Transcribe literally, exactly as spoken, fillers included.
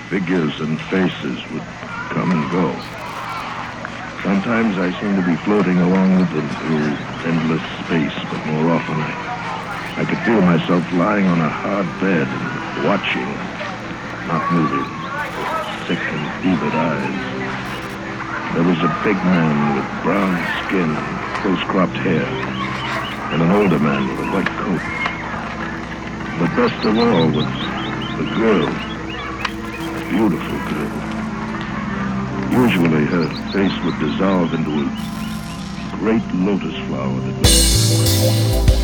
Figures and faces would come and go. Sometimes I seemed to be floating along with them through endless space, but more often I, I could feel myself lying on a hard bed and watching, not moving, sick and fevered eyes. There was a big man with brown skin and close-cropped hair, and an older man with a white coat. But best of all was the girl, a beautiful girl. Usually her face would dissolve into a great lotus flower that was...